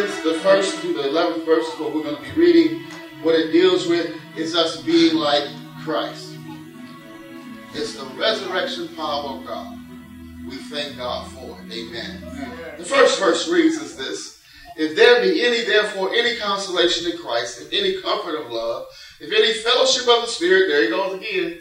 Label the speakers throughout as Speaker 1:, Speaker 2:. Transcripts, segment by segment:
Speaker 1: Corinthians, the 1st through the 11th verse is what we're going to be reading. What it deals with is us being like Christ. It's the resurrection power of God. We thank God for it. Amen. The first verse reads as this: If there be any, therefore, any consolation in Christ, if any comfort of love, if any fellowship of the Spirit, there he goes again.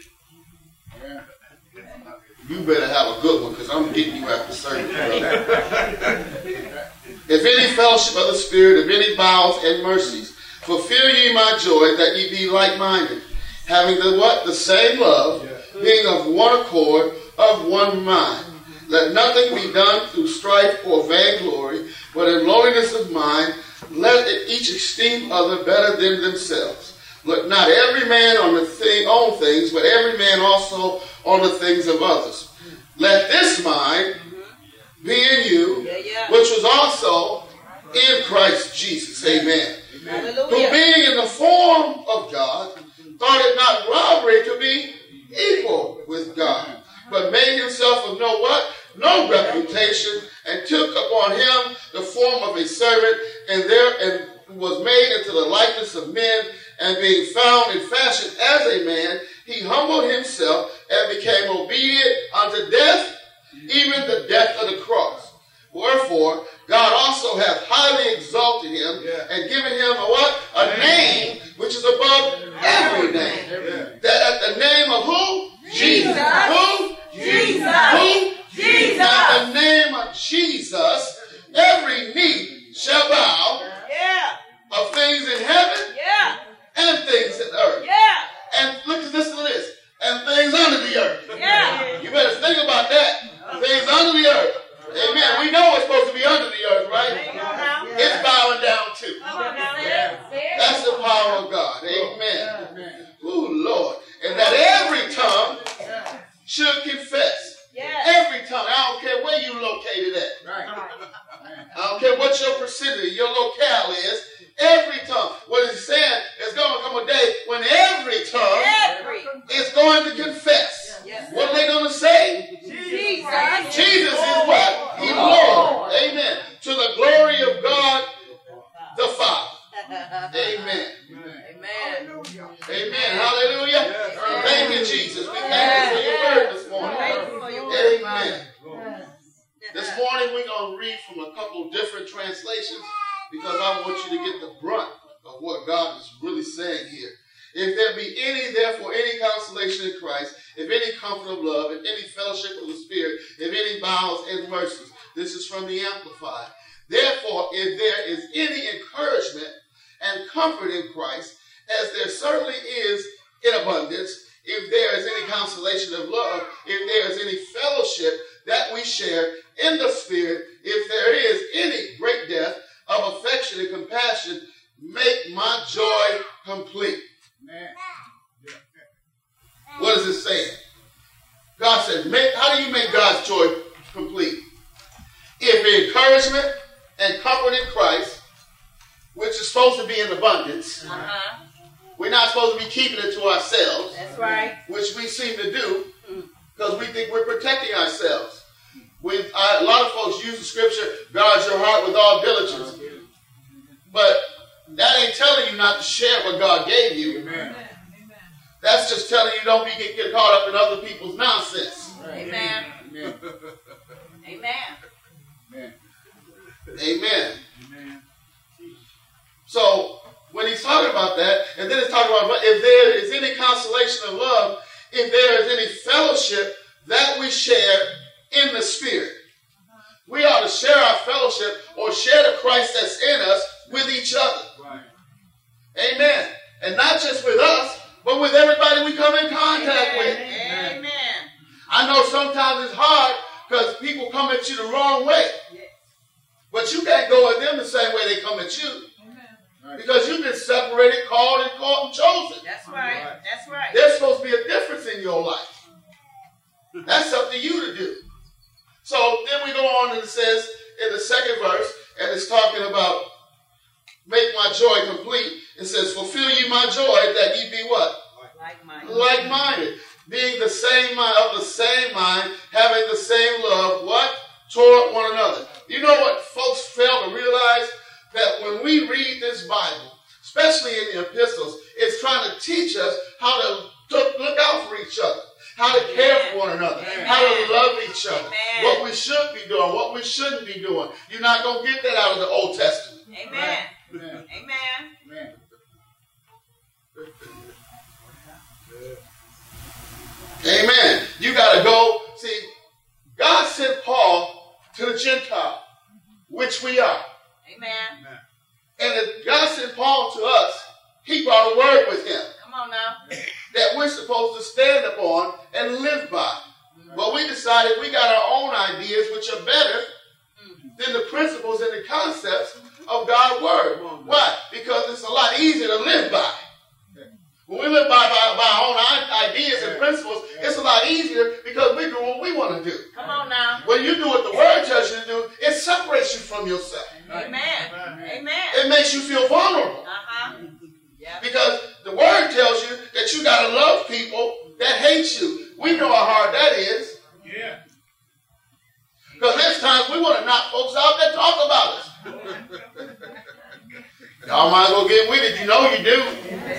Speaker 1: You better have a good one, because I'm getting you after service, brother. If any fellowship of the Spirit, if any bowels and mercies, fulfill ye my joy, that ye be like-minded, having the what? The same love, being of one accord, of one mind. Let nothing be done through strife or vainglory, but in lowliness of mind, let each esteem other better than themselves. Look not every man on own things, but every man also on the things of others. Let this mind be in you, which was also in Christ Jesus. Amen. Who being in the form of God, thought it not robbery to be equal with God, but made himself of no reputation, and took upon him the form of a servant, and was made into the likeness of men, and being found in fashion as a man, he humbled himself and became obedient unto death, even the death of the cross. Wherefore, God also hath highly exalted him and given him a name which is above every name. That at the name of who? Jesus. Who? Jesus. Who? Jesus. At the name of Jesus, every knee shall bow of things in heaven and things in earth. And listen to this. And things under the earth. You better think about that. Things under the earth. Amen. We know it's supposed to be under the earth, right? It's bowing down too. That's the power of God. Amen. Ooh, Lord. And that every tongue should confess. Every tongue. I don't care where you located at. I don't care what your vicinity, your locale is. Every tongue. What he's saying is going to come a day when every tongue is going to confess. What are they going to say? Jesus. Jesus is what? He's Lord. Amen. To the glory of God the Father. Amen. Amen. Hallelujah. Thank you, Jesus. We thank you for your word this morning. Amen. This morning we're going to read from a couple different translations, because I want you to get the brunt of what God is really saying here. If there be any, therefore, any consolation in Christ, if any comfort of love, if any fellowship of the Spirit, if any bowels and mercies. This is from the Amplified. Therefore, if there is any encouragement and comfort in Christ, as there certainly is in abundance, if there is any consolation of love, if there is any fellowship that we share in the Spirit, if there is any great depth of affection and compassion, make my joy complete. Man. What is it saying? God said, how do you make God's joy complete? If encouragement and comfort in Christ, which is supposed to be in abundance, we're not supposed to be keeping it to ourselves.
Speaker 2: That's right.
Speaker 1: Which we seem to do, because we think we're protecting ourselves. A lot of folks use the scripture, guard your heart with all diligence. But that ain't telling you not to share what God gave you. Amen. That's just telling you don't get caught up in other people's nonsense.
Speaker 2: Amen. Amen.
Speaker 1: Amen. Amen. So when he's talking about that, and then it's talking about if there is any consolation of love, if there is any fellowship that we share in the Spirit. We ought to share our fellowship or share the Christ that's in us with each other. Right. Amen. And not just with us, but with everybody we come in contact with.
Speaker 2: Amen.
Speaker 1: I know sometimes it's hard because people come at you the wrong way. But you can't go at them the same way they come at you. Amen. Because you've been separated, called and chosen.
Speaker 2: That's right. That's right.
Speaker 1: There's supposed to be a difference in your life. That's up to you to do. So then we go on and it says in the second verse, and it's talking about make my joy complete. It says, fulfill you my joy that ye be what?
Speaker 2: Like-minded.
Speaker 1: Like-minded. Being the same mind, of the same mind, having the same love, what? Toward one another. You know what folks fail to realize? that when we read this Bible, especially in the epistles, it's trying to teach us how to look out for each other, how to care for one another, how to love each other, what we should be doing, what we shouldn't be doing. You're not going to get that out of the Old Testament.
Speaker 2: Amen. Amen. Amen.
Speaker 1: Amen. You got to go. See, God sent Paul to the Gentile, which we are.
Speaker 2: Amen.
Speaker 1: And if God sent Paul to us, he brought a word with him.
Speaker 2: Come on now.
Speaker 1: That we're supposed to stand upon and live by. But we decided we got our own ideas, which are better than the principles and the concepts of God's word. Why? Because it's a lot easier to live by. When we live by our own ideas and principles, it's a lot easier because we do what we want to do.
Speaker 2: Come on now.
Speaker 1: When you do what the word tells you to do, it separates you from yourself.
Speaker 2: Amen. Amen.
Speaker 1: It makes you feel vulnerable.
Speaker 2: Yeah.
Speaker 1: Because the word tells you that you got to love people that hate you. We know how hard that is.
Speaker 3: Yeah.
Speaker 1: Because there's times we want to knock folks out that talk about us. Y'all might as well get with it. You know you do.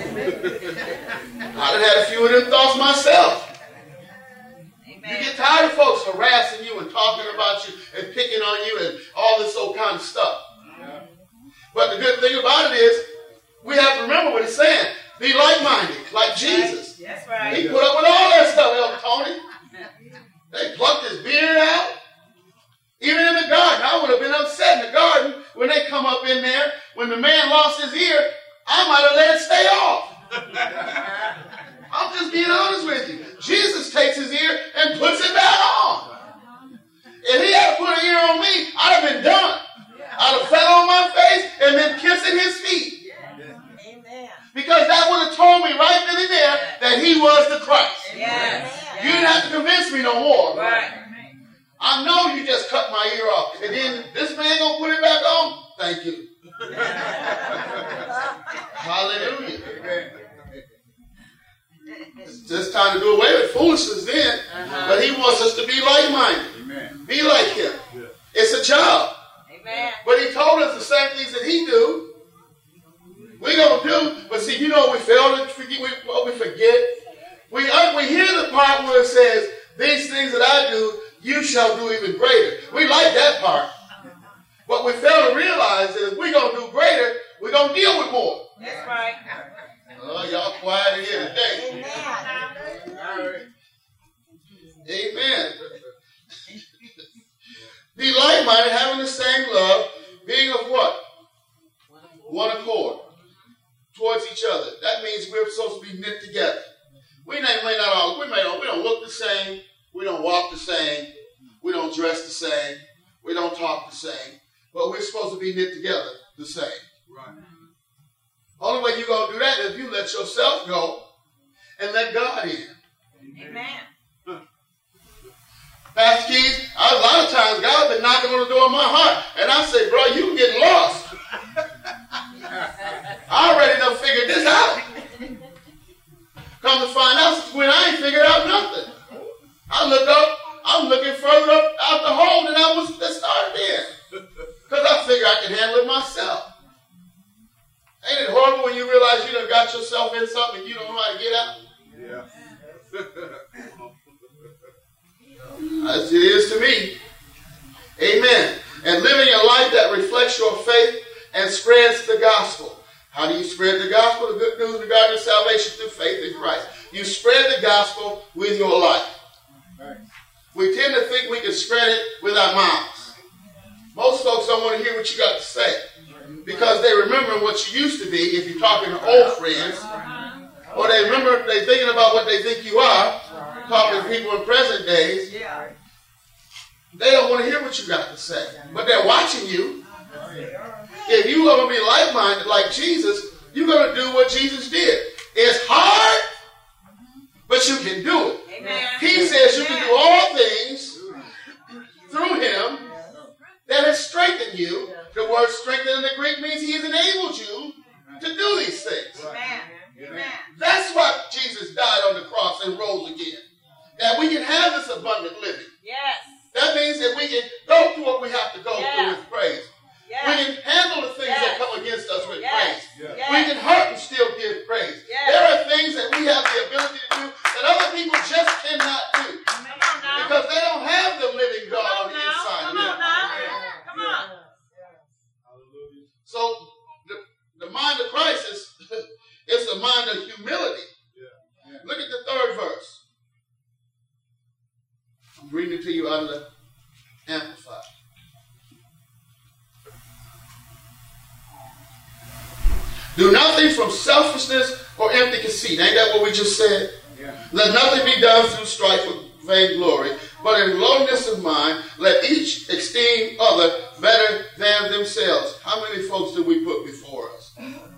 Speaker 1: I done had a few of them thoughts myself.
Speaker 2: Amen.
Speaker 1: You get tired of folks harassing you and talking about you and picking on you and all this old kind of stuff.
Speaker 3: Yeah.
Speaker 1: But the good thing about it is, we have to remember what he's saying. Be like-minded, like Jesus.
Speaker 2: That's right.
Speaker 1: He put up with all that stuff, Elder Tony. They plucked his beard out. Even in the garden, I would have been upset in the garden when they come up in there. When the man lost his ear, I might have let it stay off. I'm just being honest with you. Jesus takes his ear and puts it back on. If he had put an ear on me, I'd have been done. I'd have fell on my face and been kissing his feet.
Speaker 2: Amen.
Speaker 1: Because that would have told me right then and there that he was the Christ.
Speaker 2: Yes.
Speaker 1: You didn't have to convince me no more.
Speaker 2: Right.
Speaker 1: I know you just cut my ear off. And then this man gonna put it back on? Thank you. Hallelujah. It's just time to do away with foolishness then. But he wants us to be like-minded. Be like him. It's a job.
Speaker 2: Amen.
Speaker 1: But he told us the same things that he do. We're going to do. But see, you know we fail to forget. We forget. We hear the part where it says, these things that I do, you shall do even greater. We like that part. What we fail to realize is if we're going to do greater, we're going to deal with more.
Speaker 2: That's right.
Speaker 1: Oh, y'all quiet in here today. Amen. Be like-minded, having the same love, being of what? One accord towards each other. That means we're supposed to be knit together. We don't look the same. We don't walk the same. We don't dress the same. We don't talk the same. But we're supposed to be knit together the same.
Speaker 3: Right.
Speaker 1: Only way you're going to do that is if you let yourself go and let God in.
Speaker 2: Amen.
Speaker 1: Pastor Keys, a lot of times God's been knocking on the door of my heart. And I say, bro, you getting lost. I already done figured this out. Come to find out when I ain't figured out nothing. I look up, I'm looking further up out the hole than I was that started in. Because I figure I can handle it myself. Ain't it horrible when you realize you done got yourself in something and you don't know how to get out?
Speaker 3: Yeah.
Speaker 1: As it is to me. Amen. And living a life that reflects your faith and spreads the gospel. How do you spread the gospel? The good news regarding salvation through faith in Christ. You spread the gospel with your life.
Speaker 3: Right.
Speaker 1: We tend to think we can spread it with our mouths. Most folks don't want to hear what you got to say because they remember what you used to be if you're talking to old friends. Or they remember, they're thinking about what they think you are, talking to people in present days. They don't want to hear what you got to say. But they're watching you. If you're going to be like-minded like Jesus, you're going to do what Jesus did. It's hard, but you can do it.
Speaker 2: Amen.
Speaker 1: He says you can do all things through him that has strengthened you. The word strengthen in the Greek means he has enabled you to do these things.
Speaker 2: Amen. Amen.
Speaker 1: That's why Jesus died on the cross and rose again. That we can have this abundant living.
Speaker 2: Yes.
Speaker 1: That means that we can go through what we have to go through with praise.
Speaker 2: Yes.
Speaker 1: We can handle the things it to you under Amplified. Do nothing from selfishness or empty conceit. Ain't that what we just said? Yeah. Let nothing be done through strife or vainglory, but in lowliness of mind, let each esteem other better than themselves. How many folks did we put before us?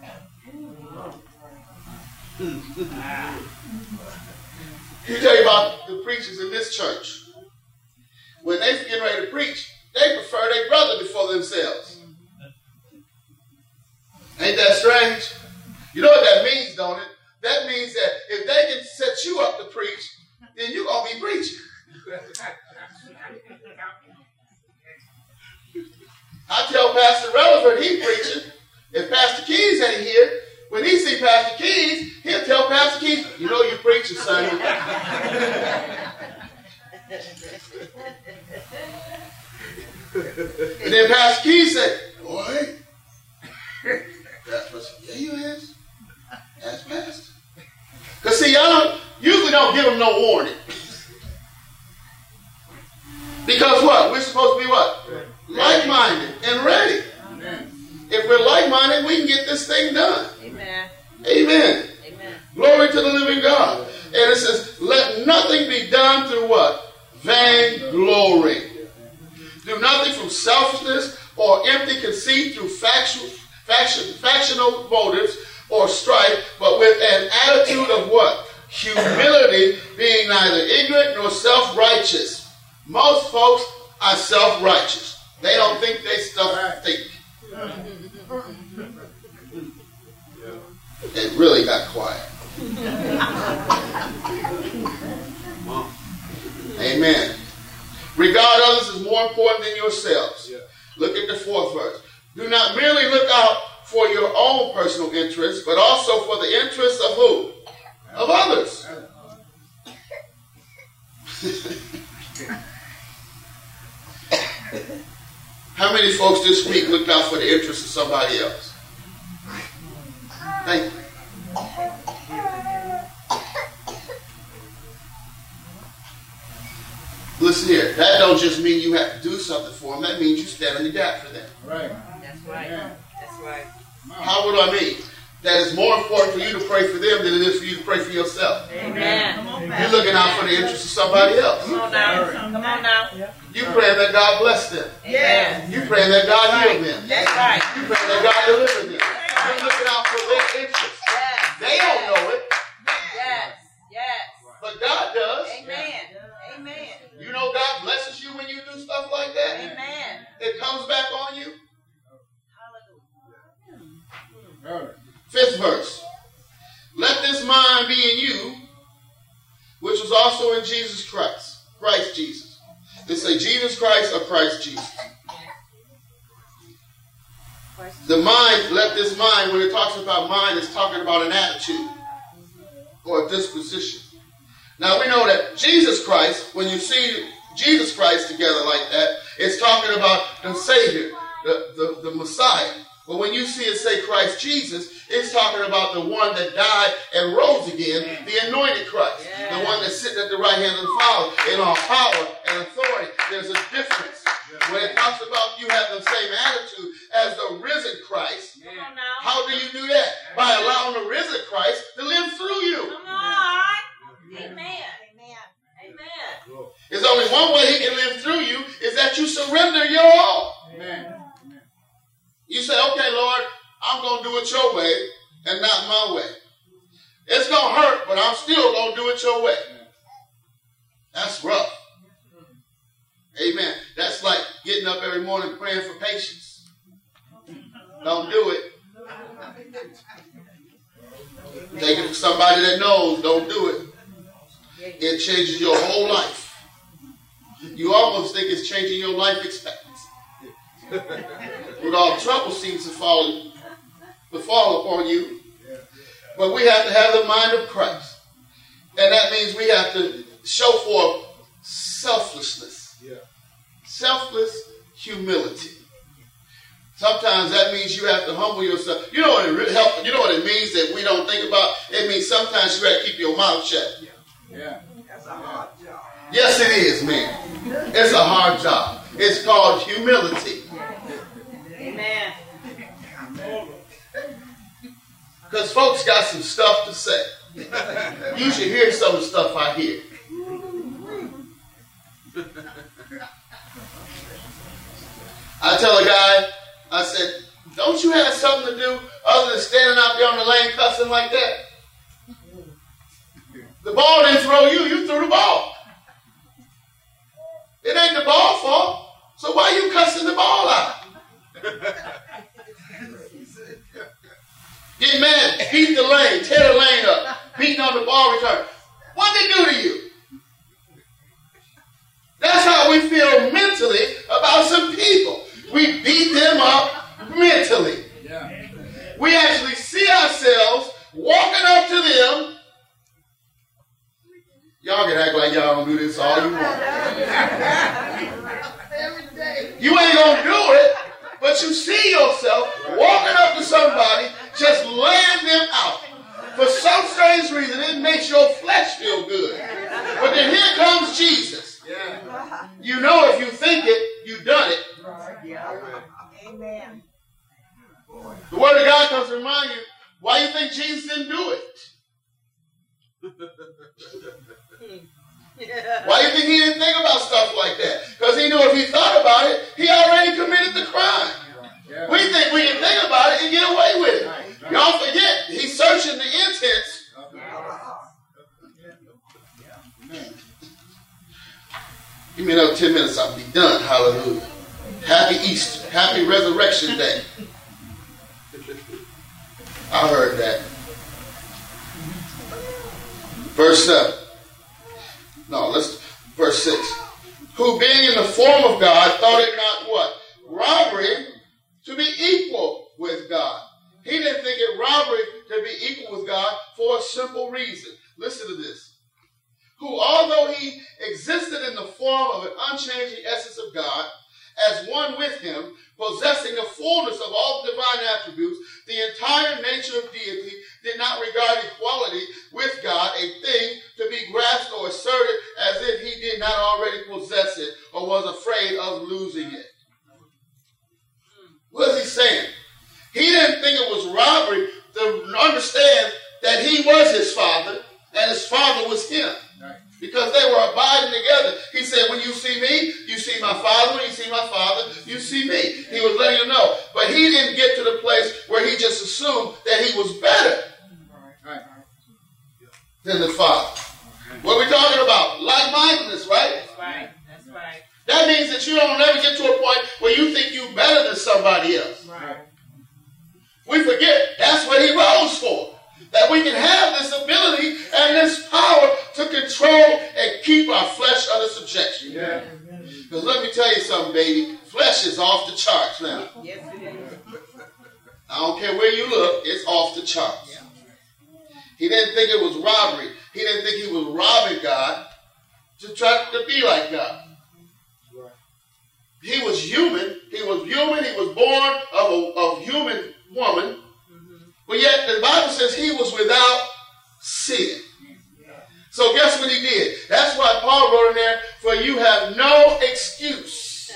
Speaker 1: Let me tell you about the preachers in this church. When they get ready to preach, they prefer their brother before themselves. Ain't that strange? You know what that means, don't it? That means that if they can set you up to preach, then you're going to be preaching. I tell Pastor Relevant he preaching. If Pastor Keys ain't here, when he see Pastor Keys, he'll tell Pastor Keys, you know you preaching, son. And then Pastor Keys said, boy, that's what you is. That's Pastor. Because see, y'all usually don't give them no warning. Because what? We're supposed to be what? Like-minded and ready. Amen. If we're like-minded, we can get this thing done.
Speaker 2: Amen.
Speaker 1: Amen.
Speaker 2: Amen.
Speaker 1: Glory to the living God. And it says, let nothing be done through what? Vainglory. Do nothing from selfishness or empty conceit through factional motives or strife, but with an attitude of what? Humility, being neither ignorant nor self-righteous. Most folks are self-righteous. They don't think they stuff think. It really got quiet. Amen. Regard others as more important than yourselves. Look at the 4th verse. Do not merely look out for your own personal interests, but also for the interests of who? Of others. How many folks this week looked out for the interests of somebody else? Thank you. Listen here, that don't just mean you have to do something for them. That means you stand in the gap for them.
Speaker 2: Right. That's right. Yeah. That's right.
Speaker 1: How would I mean? That it's more important for you to pray for them than it is for you to pray for yourself.
Speaker 2: Amen.
Speaker 1: You're looking out for the interests of somebody else.
Speaker 2: Come on now. Come on now.
Speaker 1: You praying that God bless them.
Speaker 2: Yes.
Speaker 1: You praying that God heal them.
Speaker 2: That's right.
Speaker 1: You praying that God deliver them. You're looking out for their interests.
Speaker 2: Yes.
Speaker 1: They don't know it.
Speaker 2: Yes. Yes.
Speaker 1: But God does.
Speaker 2: Amen. Amen.
Speaker 1: You know God blesses you when you do stuff like that.
Speaker 2: Amen.
Speaker 1: It comes back on you.
Speaker 2: Hallelujah.
Speaker 1: 5th verse. Let this mind be in you, which was also in Jesus Christ. Christ Jesus. They say Jesus Christ or Christ Jesus. The mind, let this mind, when it talks about mind, it's talking about an attitude or a disposition. Now we know that Jesus Christ, when you see Jesus Christ together like that, it's talking about the Savior, the Messiah. But when you see it say Christ Jesus, it's talking about the one that died and rose again, the anointed Christ. Yeah. The one that's sitting at the right hand of the Father in all power and authority. There's a difference. Yeah. When it talks about you have the same attitude as the risen Christ, how do you do that? By allowing the risen Christ to live through you.
Speaker 2: Come on. Amen. Amen.
Speaker 1: There's only one way he can live through you, is that you surrender your all. Amen. You say, okay, Lord, I'm going to do it your way and not my way. It's going to hurt, but I'm still going to do it your way. That's rough. Amen. That's like getting up every morning praying for patience. Don't do it. Take it from somebody that knows. Don't do it. It changes your whole life. You almost think it's changing your life expectancy. With all trouble seems to fall upon you. But we have to have the mind of Christ. And that means we have to show forth selflessness. Selfless humility. Sometimes that means you have to humble yourself. You know what it really helps? You know what it means that we don't think about? It means sometimes you have to keep your mouth shut.
Speaker 3: Yeah. That's a hard job.
Speaker 1: Yes, it is, man. It's a hard job. It's called humility.
Speaker 2: Amen.
Speaker 1: Because folks got some stuff to say. You should hear some of the stuff I hear. I tell a guy, I said, don't you have something to do other than standing out there on the lane cussing like that? The ball didn't throw you, you threw the ball. It ain't the ball's fault. So why you cussing the ball out? Get mad, beat the lane, tear the lane up, beating on the ball return. What did they do to you? That's how we feel mentally about some people. We beat them up mentally. Yeah. We actually see ourselves walking up to them. Y'all can act like y'all don't do this all you want. You ain't gonna do it, but you see yourself walking up to somebody, just laying them out. For some strange reason, it makes your flesh feel good. But then here comes Jesus. Yeah. You know if you think it, you've done it.
Speaker 2: Amen.
Speaker 1: The Word of God comes to remind you, why you think Jesus didn't do it? Why do you think he didn't think about stuff like that? Because he knew if he thought about it, he already committed the crime. Yeah. We think we can think about it and get away with it. Y'all forget, he's searching the intents. Give me another 10 minutes, I'll be done. Hallelujah. Happy Easter. Happy Resurrection Day. I heard that. Verse 7. No, verse 6. Who being in the form of God thought it not what? Robbery to be equal with God. He didn't think it robbery to be equal with God for a simple reason. Listen to this. Who, although he existed in the form of an unchanging essence of God, as one with him, possessing the fullness of all divine attributes, the entire nature of deity, did not regard equality with God a thing to be grasped or asserted as if he did not already possess it or was afraid of losing it. What is he saying? He didn't think it was robbery to understand that he was his father and his father was him. Because they were abiding together. He said, when you see me, you see my father. When you see my father, you see me. He was letting you know. But he didn't get to the place where he just assumed that he was better than the father. What are we talking about? Like-mindedness, right?
Speaker 2: That's right. That's right.
Speaker 1: That means that you don't ever get to a point where you think you're better than somebody else.
Speaker 2: Right.
Speaker 1: We forget that's what he rose for. That we can have this ability and this power to control and keep our flesh under subjection. Yeah. Because let me tell you something, baby. Flesh is off the charts now.
Speaker 2: Yes, it is.
Speaker 1: I don't care where you look, it's off the charts. Yeah. He didn't think it was robbery. He didn't think he was robbing God to try to be like God. Right. He was human. He was human. He was born of a human woman. But yet the Bible says he was without sin. So guess what he did? That's why Paul wrote in there, for you have no excuse.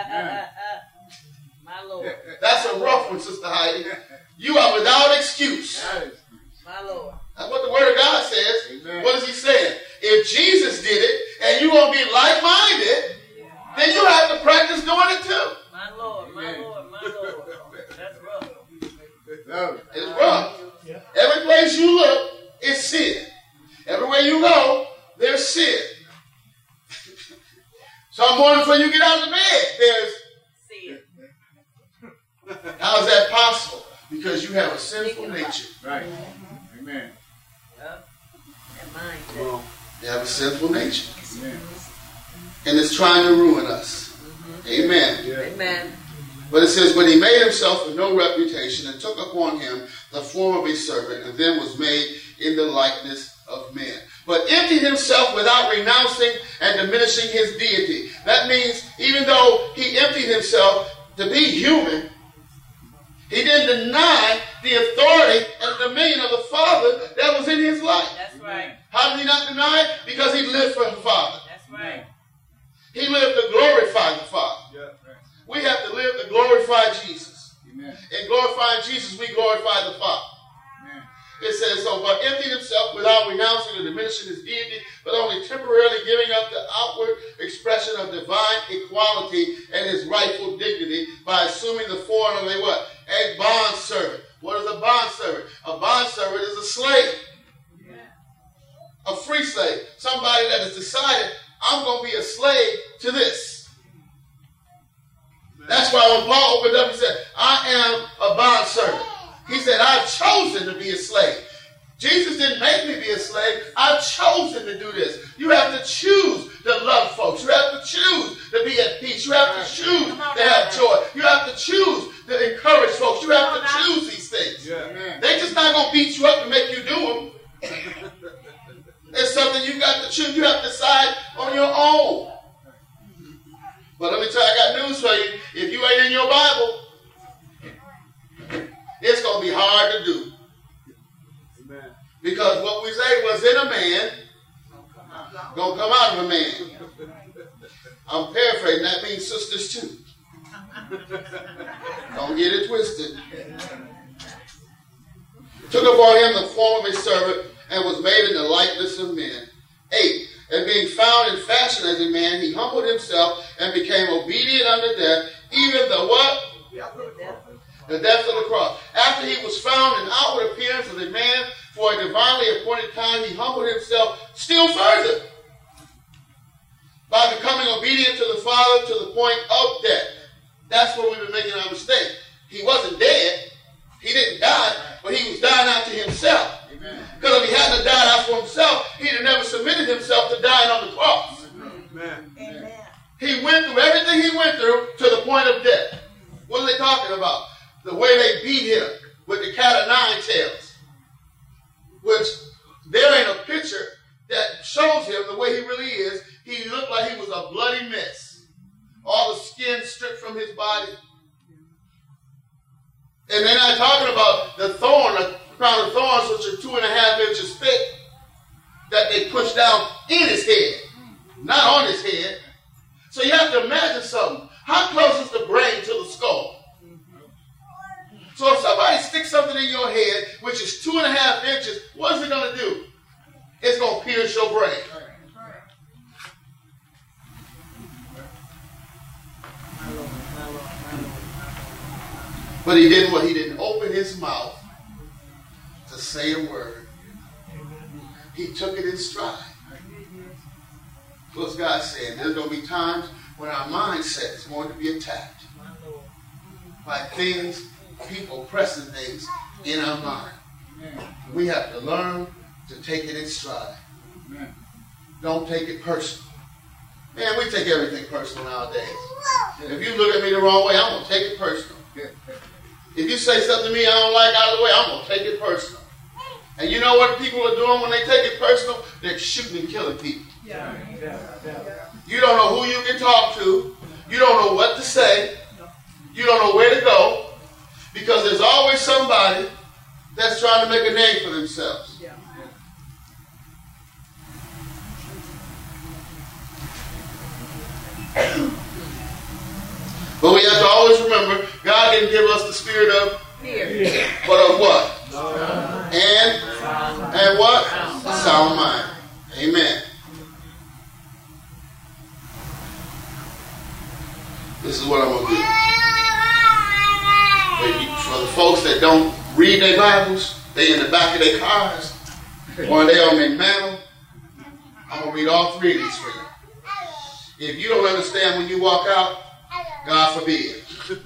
Speaker 2: My Lord.
Speaker 1: That's a rough one, Sister Heidi. You are without excuse.
Speaker 2: My Lord.
Speaker 1: That's what the Word of God says.
Speaker 3: Amen.
Speaker 1: What is he saying? If Jesus did it and you won't be like-minded, then you have to practice doing it too.
Speaker 2: My Lord, my Lord, my Lord. That's rough.
Speaker 1: It's rough. Every place you look, it's sin. Everywhere you go, there's sin. Some morning before you get out of the bed, there's
Speaker 2: sin.
Speaker 1: How is that possible? Because you have a sinful nature.
Speaker 3: Right. Amen.
Speaker 2: Yep. That mind.
Speaker 1: You have a sinful nature.
Speaker 3: Amen.
Speaker 1: And it's trying to ruin us. Mm-hmm. Amen.
Speaker 3: Yeah.
Speaker 2: Amen.
Speaker 1: But it says, but he made himself of no reputation and took upon him the form of a servant and then was made in the likeness of men. But emptied himself without renouncing and diminishing his deity. That means even though he emptied himself to be human, he didn't deny the authority and dominion of the Father that was in his life.
Speaker 2: That's right.
Speaker 1: How did he not deny it? Because he lived for the Father.
Speaker 2: That's right.
Speaker 1: He lived a Jesus, we glorify the Father. It says, so, but emptied himself without renouncing or diminishing his deity, but only temporarily giving up the outward expression of divine equality and his rightful dignity by assuming the form of a what? A bondservant. What is a bondservant? A bondservant is a slave. A free slave. Somebody that has decided, I'm going to be a slave to this. That's why when Paul opened up, he said, I am a bondservant. He said, I've chosen to be a slave. Jesus didn't make me be a slave. I've chosen to do this. You have to choose to love folks. You have to choose to be at peace. You have to choose to have joy. You have to choose to encourage folks. You have to choose these things. They're just not going to beat you up and make you do them. It's something you got to choose. You have to decide on your own. But let me tell you, I got news for you. If you ain't in your Bible, it's going to be hard to do. Amen. Because what we say was in a man, going to come out of a man. I'm paraphrasing. That means sisters too. Don't get it twisted. Took upon him the form of a servant and was made in the likeness of men. 8. And being found in fashion as a man, he humbled himself and became obedient unto death, even the what? The death of the cross. After he was found in outward appearance as a man for a divinely appointed time, he humbled himself still further by becoming obedient to the Father to the point of death. That's where we've been making our mistake. He wasn't dead. He didn't die, but he was dying out to himself. Because if he hadn't died out for himself, he'd have never submitted himself to dying on the cross. Amen. He went through everything he went through to the point of death. What are they talking about? The way they beat him with the cat of nine tails. Which there ain't a picture that shows him the way he really is. He looked like he was a bloody mess. All the skin stripped from his body. And they're not talking about the thorn, the crown of thorns, which are 2.5 inches thick, that they pushed down in his head, not on his head. So you have to imagine something. How close is the brain to the skull? So if somebody sticks something in your head, which is 2.5 inches, what is it going to do? It's going to pierce your brain. But he didn't what? He didn't open his mouth to say a word. He took it in stride. What's God saying? There's going to be times when our mindset is going to be attacked by things, people pressing things in our mind. We have to learn to take it in stride. Don't take it personal. Man, we take everything personal nowadays. If you look at me the wrong way, I'm going to take it personal. If you say something to me I don't like out of the way, I'm going to take it personal. And you know what people are doing when they take it personal? They're shooting and killing people. You don't know who you can talk to. You don't know what to say. You don't know where to go. Because there's always somebody that's trying to make a name for themselves. But we have to always remember, God didn't give us the spirit of fear, but of what? And what? Sound mind. Amen. This is what I'm going to do. For the folks that don't read their Bibles, they in the back of their cars, or they on their mantle, I'm going to read all 3 of these for you. If you don't understand when you walk out, God forbid.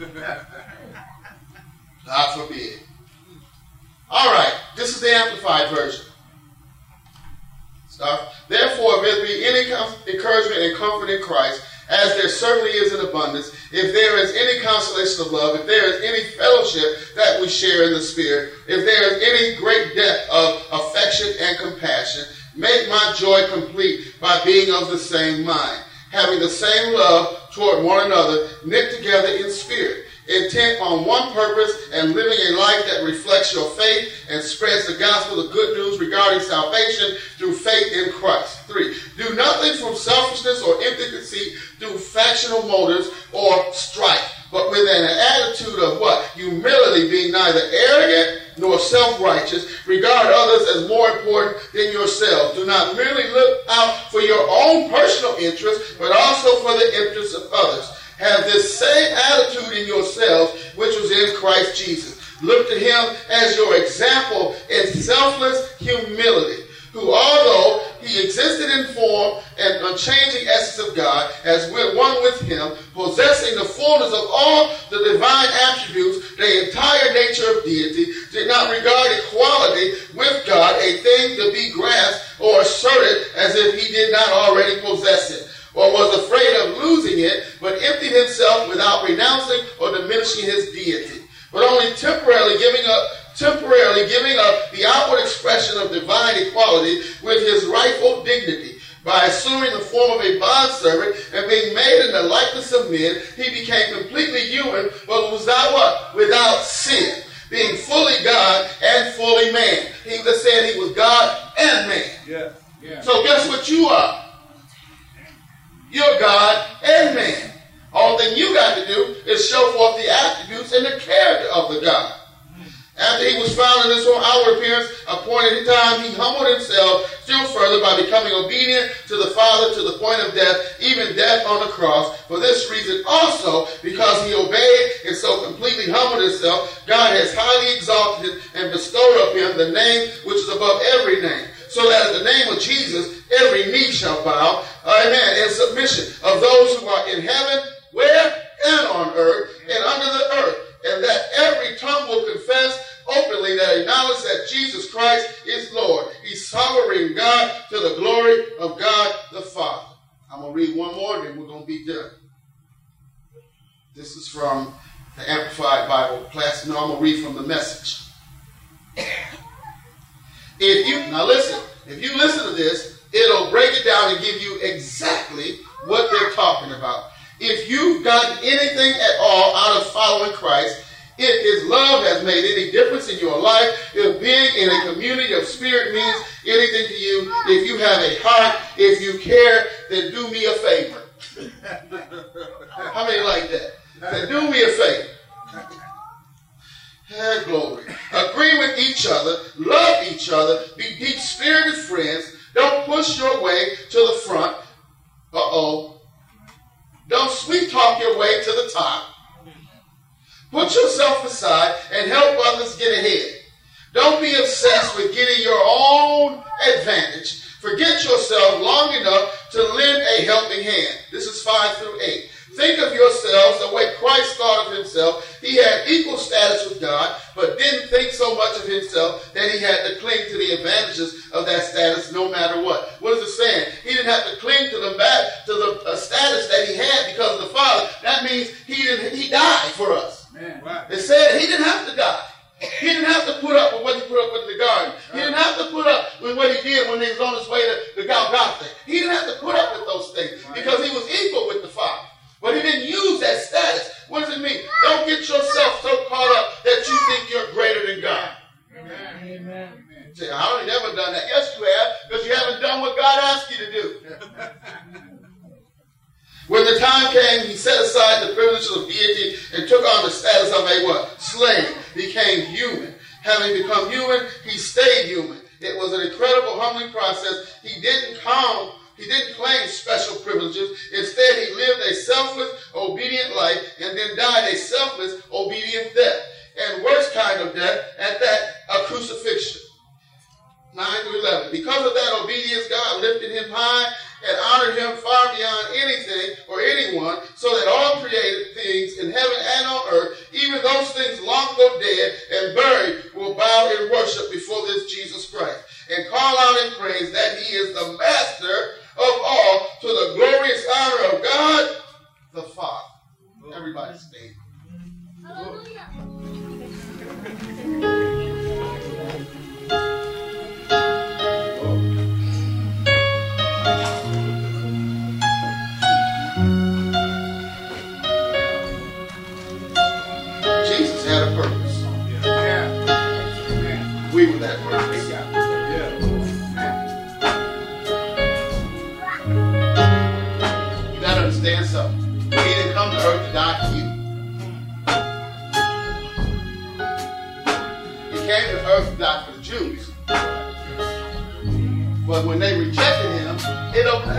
Speaker 1: God forbid. All right, this is the Amplified version. Therefore, if there be any encouragement and comfort in Christ, as there certainly is in abundance, if there is any consolation of love, if there is any fellowship that we share in the Spirit, if there is any great depth of affection and compassion, make my joy complete by being of the same mind, having the same love toward one another, knit together in spirit, intent on one purpose, and living a life that reflects your faith and spreads the gospel of good news regarding salvation through faith in Christ. 3. Do nothing from selfishness or empty conceit through factional motives or strife, but with an attitude of what? Humility, being neither arrogant nor self-righteous. Regard others as more important than yourselves. Do not merely look out for your own personal interests, but also for the interests of others. Have this same attitude in yourselves, which was in Christ Jesus. Look to him as your example in selfless humility, who, although he existed in form and unchanging essence of God, as when one with him, possessing the fullness of all the divine attributes, the entire nature of deity, did not regard equality with God a thing to be grasped or asserted as if he did not already possess it, or was afraid of losing it, but emptied himself without renouncing or diminishing his deity, but only temporarily giving up the outward expression of divine equality with his rightful dignity. By assuming the form of a bondservant and being made in the likeness of men, he became completely human, but without what? Without sin. Being fully God and fully man. He just said he was God and man. Yeah. Yeah. So guess what you are? You're God and man. All thing you got to do is show forth the attributes and the character of the God. After he was found in this whole outward appearance, appointed time, he humbled himself still further by becoming obedient to the Father to the point of death, even death on the cross. For this reason also, because he obeyed and so completely humbled himself, God has highly exalted him and bestowed upon him the name which is above every name, so that at the name of Jesus every knee shall bow, amen, in submission of those who are in heaven, where? And on earth, and under the earth, and that every tongue will confess openly that acknowledge that Jesus Christ is Lord. He's sovereign God to the glory of God the Father. I'm going to read one more, then we're going to be done. This is from the Amplified Bible class. No, I'm going to read from the Message. Now listen, if you listen to this, it'll break it down and give you exactly what they're talking about. If you've gotten anything at all out of following Christ, if his love has made any difference in your life, if being in a community of spirit means anything to you, if you have a heart, if you care, then do me a favor. How many like that? Then do me a favor. Hey, glory. Agree with each other, love each other, be deep-spirited friends. Don't push your way to the front. Don't sweet talk your way to the top. Put yourself aside and help others get ahead. Don't be obsessed with getting your own advantage. Forget yourself long enough to lend a helping hand. This is 5 through 8. Think of yourselves the way Christ thought of himself. He had equal status with God, but didn't think so much of himself that he had to cling to the advantages of that status no matter what. What is it saying? He didn't have to cling to the status that he had because of the Father. That means he died for us. Man, wow. It said he didn't have to die. He didn't have to put up with what he put up with in the garden. He didn't have to put up with what he did when he was on his way to Golgotha. He didn't have to put up with those things because he was equal with the Father. But he didn't use that status. What does it mean? Don't get yourself so caught up that you think you're greater than God. Amen. Amen. Say, I only never done that. Yes, you have, because you haven't done what God asked you to do. When the time came, he set aside the privileges of deity and took on the status of a what? Slave. Became human. Having become human, he stayed human. It was an incredible humbling process. He didn't claim special privileges. Instead, he lived a selfless, obedient life and then died a selfless, obedient death. And worst kind of death, at that, a crucifixion. 9 through 11. Because of that obedience, God lifted him high and honored him far beyond anything or anyone, so that all created things in heaven and on earth, even those things long ago dead and buried, will bow in worship before this Jesus Christ and call out in praise that he is the master of all, to the glorious honor of God the Father. Everybody stay. Hallelujah.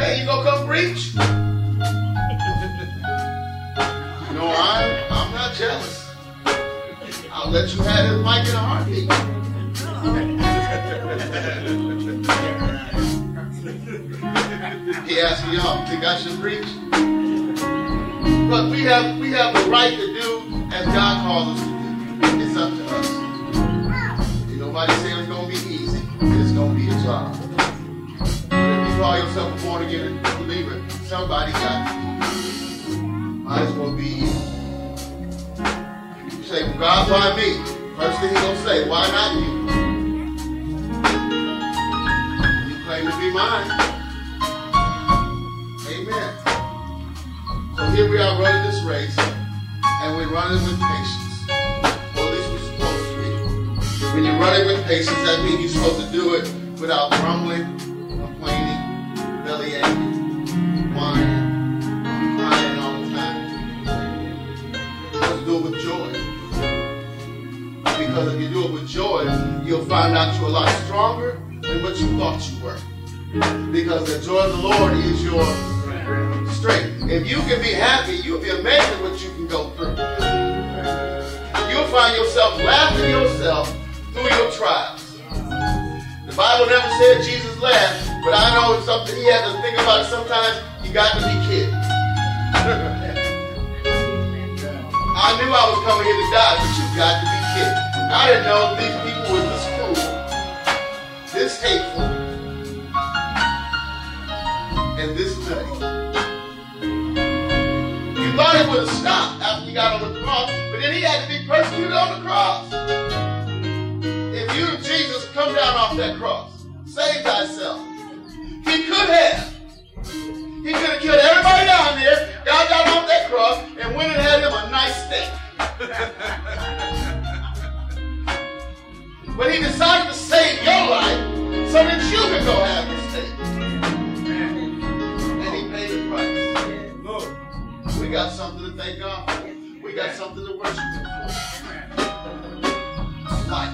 Speaker 1: Hey, you gonna come preach? No, I'm not jealous. I'll let you have his mic in a heartbeat. He asked me, y'all think I should preach? But we have the right to do as God calls us to do. It's up to us. Ain't nobody saying it's gonna be easy. It's gonna be a job. But if you call yourself a born again believer, somebody got to. Might as well be you. You say, well, God, why me? First thing he's gonna say, why not you? You claim to be mine. Amen. So here we are running this race, and we're running with patience. Or at least we're supposed to be. When you're running with patience, that means you're supposed to do it without grumbling, complaining, belly aching, whining, crying all the time. You're supposed to do it with joy. Because if you do it with joy, you'll find out you're a lot stronger than what you thought you were. Because the joy of the Lord is your strength. If you can be happy, you'll be amazed at what you can go through. You'll find yourself laughing yourself through your trials. The Bible never said Jesus laughed, but I know it's something he had to think about. Sometimes you got to be kidding. I knew I was coming here to die, but you got to be kidding. I didn't know these people were this cruel, this hateful, and this nutty. You thought it would have stopped after he got on the cross, but then he had to be persecuted on the cross. If you, Jesus, come down off that cross, save thyself. He could have. He could have killed everybody down there, got down off that cross, and went and had him a nice steak. But he decided to save your life so that you could go have the steak. And he paid the price. We got something to thank God for. We got something to worship him for. Life.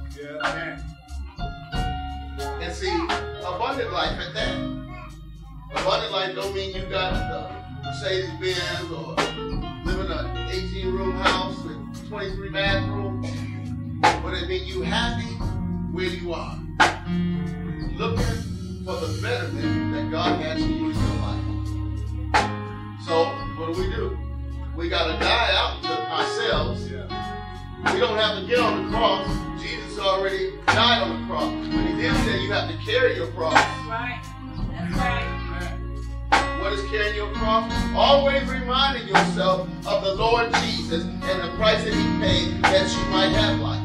Speaker 1: And see, abundant life at that. Abundant life don't mean you got the Mercedes-Benz or live in an 18-room house with 23 bathrooms. But it means you happy where you are. Looking for the betterment that God has for you in your life. So, what do? We got to die out to ourselves. We don't have to get on the cross. Jesus already died on the cross. But he did say you have to carry your cross.
Speaker 2: That's right. That's right.
Speaker 1: What is carrying your cross? Always reminding yourself of the Lord Jesus and the price that he paid that you might have life.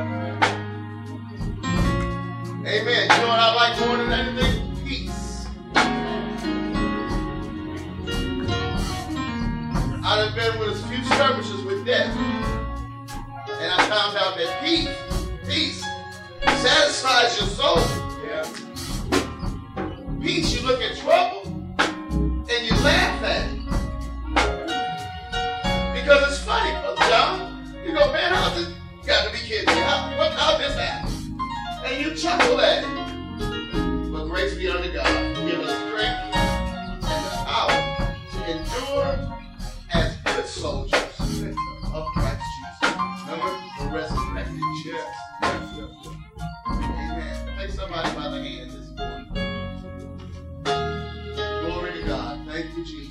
Speaker 1: Amen. You know what I like more than anything? Peace. I've been with a few skirmishes with death. And I found out that peace satisfies your soul. Peace, you look at trouble and you laugh at it. Because it's funny, Brother John. You go, man, how's this? You got to be kidding me. How this happened? And you chuckle at it. But grace be unto God. Give us strength and the power to endure as good soldiers of Christ Jesus. Remember the resurrected Jesus. Amen. Take somebody by the hand this morning. Glory to God. Thank you, Jesus.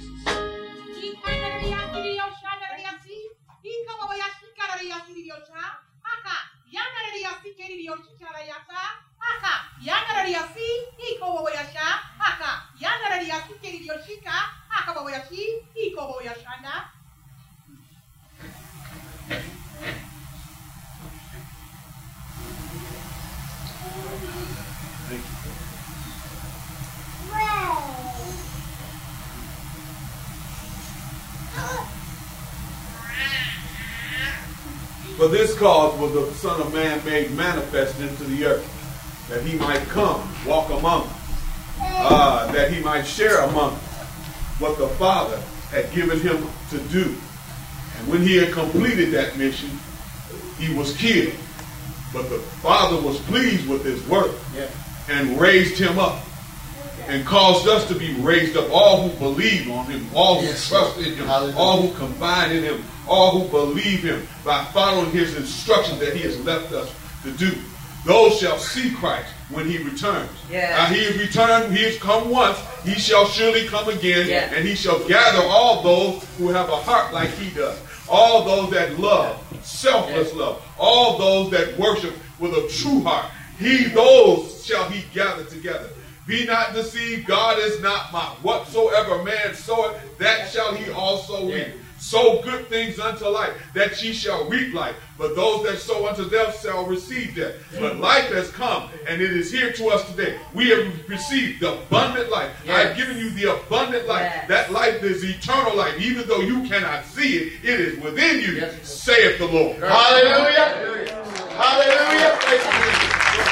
Speaker 3: For this cause was the Son of Man made manifest into the earth, that he might come, walk among us, that he might share among us what the Father had given him to do. And when he had completed that mission, he was killed. But the Father was pleased with his work and raised him up and caused us to be raised up. All who believe on him, all who trust in him,
Speaker 1: Hallelujah.
Speaker 3: all who confide in him, all who believe him by following his instructions that he has left us to do. Those shall see Christ when he returns.
Speaker 4: Yes.
Speaker 3: He is returned, he has come once, he shall surely come again,
Speaker 4: Yes.
Speaker 3: and he shall gather all those who have a heart like he does. All those that love, selfless love, all those that worship with a true heart. Those shall he gather together. Be not deceived, God is not mocked. Whatsoever man soweth, that shall he also reap. Sow good things unto life, that ye shall reap life. But those that sow unto death shall receive death. But life has come, and it is here to us today. We have received the abundant life. I have given you the abundant life.
Speaker 4: Yes.
Speaker 3: That life is eternal life. Even though you cannot see it, it is within you, saith the Lord.
Speaker 1: Hallelujah. Hallelujah. Praise the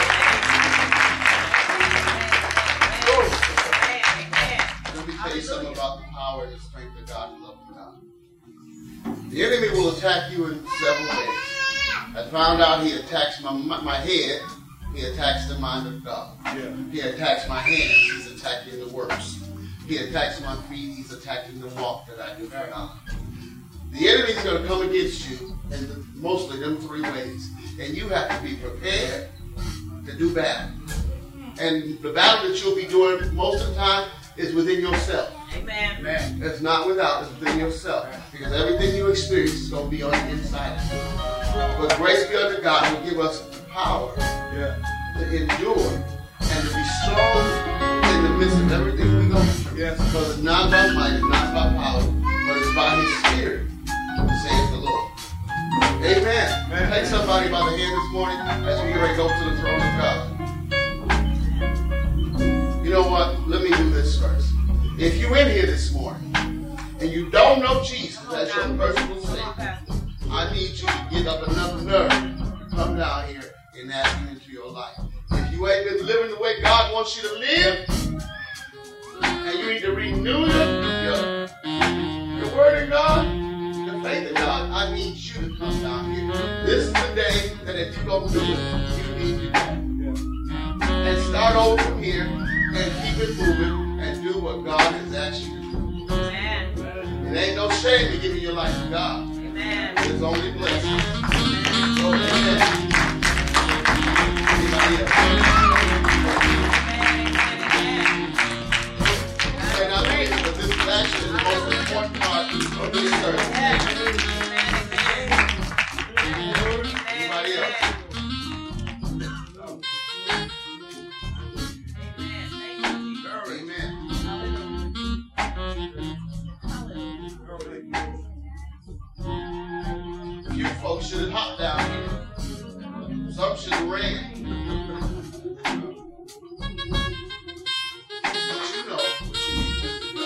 Speaker 1: Let me tell you something about the power and the strength of God and love of God. The enemy will attack you in several ways. I found out he attacks my head. He attacks the mind of God.
Speaker 3: Yeah.
Speaker 1: He attacks my hands. He's attacking the works. He attacks my feet. He's attacking the walk that I do for God. The enemy's going to come against you in mostly them three ways. And you have to be prepared to do battle. And the battle that you'll be doing most of the time is within yourself.
Speaker 4: Amen.
Speaker 1: It's not without, it's within yourself. Because everything you experience is going to be on the inside of you. But grace be unto God will give us the power to endure and to be strong in the midst of everything we go through.
Speaker 3: Yes.
Speaker 1: Because it's not by might, it's not by power, but it's by his spirit, saith the Lord. Amen.
Speaker 3: Amen.
Speaker 1: Take somebody by the hand this morning as we get ready to go to the throne of God. You know what? Let me do this first. If you're in here this morning and you don't know Jesus as your personal Savior, I need you to get up enough nerve to come down here and ask him into your life. If you ain't been living the way God wants you to live, and you need to renew your word in God, your faith in God, I need you to come down here. This is the day that if you're going to do it, you need to do it. And start over from here and keep it moving and do what God has asked you to do.
Speaker 4: Amen.
Speaker 1: It ain't no shame in giving your life to God.
Speaker 4: Amen.
Speaker 1: It's only blessing. So, amen. Anybody else? And I mean, but this is actually the most important part of this service. Anybody else? You folks should have hopped down here. Some should have ran. But you know what you need to do.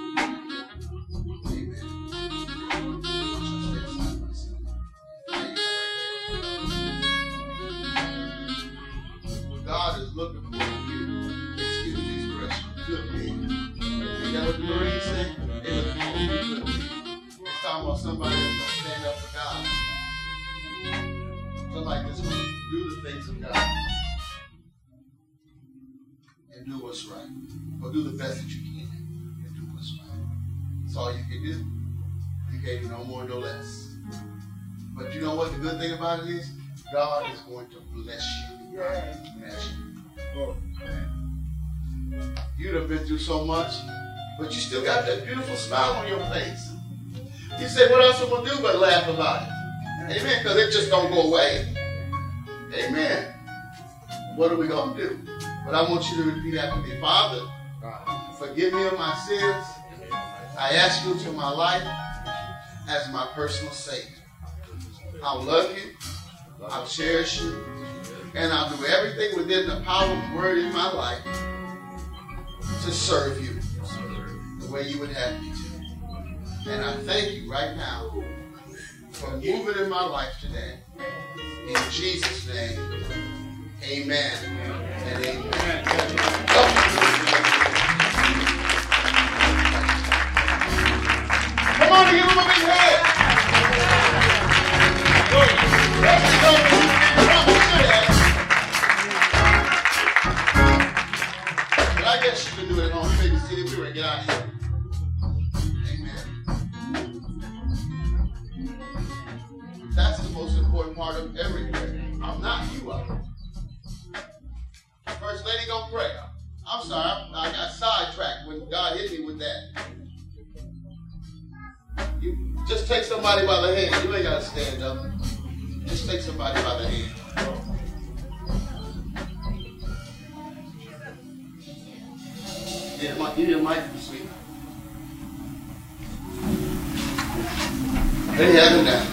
Speaker 1: Amen. God is looking for you. Excuse me, expression. Good men. You know what the Marines say? They're looking for you. Good men. It's talking about somebody that's going to stand up for God. Somebody that's going to do the things of God and do what's right. Or do the best that you can and do what's right. That's all you can do. You can't do no more, no less. But you know what the good thing about it is? God is going to bless you. Bless you. You'd have been through so much, but you still got that beautiful smile on your face. You say, what else am I going to do but laugh about it? Amen, because it just don't go away. Amen. What are we going to do? But I want you to repeat after me. Father, forgive me of my sins. I ask you into my life as my personal Savior. I'll love you. I'll cherish you. And I'll do everything within the power of the word in my life to serve you the way you would have me to. And I thank you right now for moving in my life today. In Jesus' name, amen and amen. Come on, give him a big hand. But I guess you can do it Just take somebody by the hand. You ain't got to stand up. Just take somebody by the hand. Give me a mic, sweet. They have it down.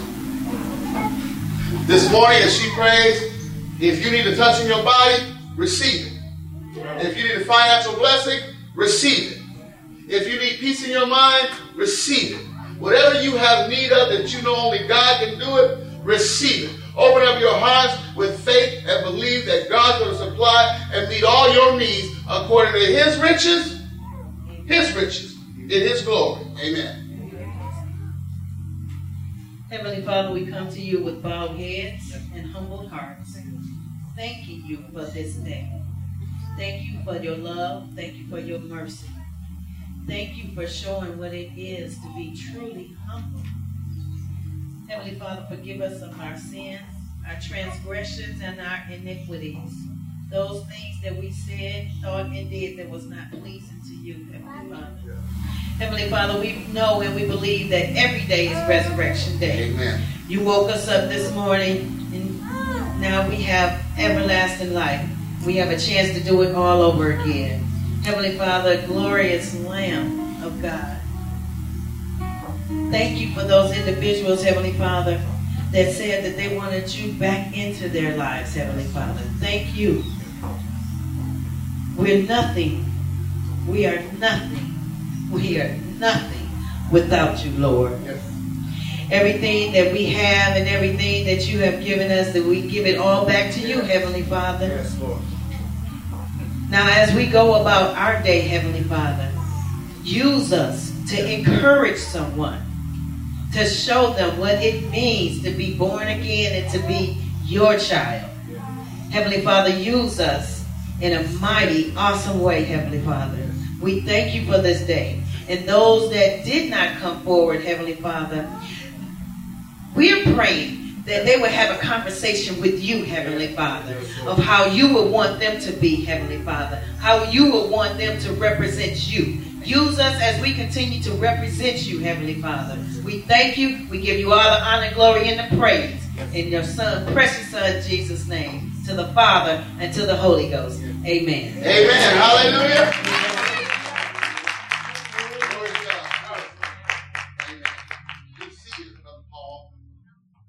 Speaker 1: This morning as she prays, if you need a touch in your body, receive it. If you need a financial blessing, receive it. If you need peace in your mind, receive it. Whatever you have need of that you know only God can do it, receive it. Open up your hearts with faith and believe that God's going to supply and meet all your needs according to His riches in His glory. Amen.
Speaker 2: Heavenly Father, we come to you with bowed heads and humble hearts, thanking you for this day. Thank you for your love. Thank you for your mercy. Thank you for showing what it is to be truly humble. Heavenly Father, forgive us of our sins, our transgressions, and our iniquities. Those things that we said, thought, and did that was not pleasing to you, Heavenly Father. Heavenly Father, we know and we believe that every day is Resurrection Day.
Speaker 1: Amen.
Speaker 2: You woke us up this morning, and now we have everlasting life. We have a chance to do it all over again. Heavenly Father, glorious Lamb of God. Thank you for those individuals, Heavenly Father, that said that they wanted you back into their lives, Heavenly Father. Thank you. We're nothing. We are nothing. We are nothing without you, Lord.
Speaker 1: Yes.
Speaker 2: Everything that we have and everything that you have given us, that we give it all back to you, Heavenly Father.
Speaker 3: Yes, Lord.
Speaker 2: Now, as we go about our day, Heavenly Father, use us to encourage someone, to show them what it means to be born again and to be your child. Heavenly Father, use us in a mighty, awesome way, Heavenly Father. We thank you for this day. And those that did not come forward, Heavenly Father, we're praying that they would have a conversation with you, Heavenly Father, of how you would want them to be, Heavenly Father, how you would want them to represent you. Use us as we continue to represent you, Heavenly Father. We thank you. We give you all the honor, glory, and the praise. In your Son, precious Son, Jesus' name. To the Father and to the Holy Ghost. Amen.
Speaker 1: Amen. Hallelujah.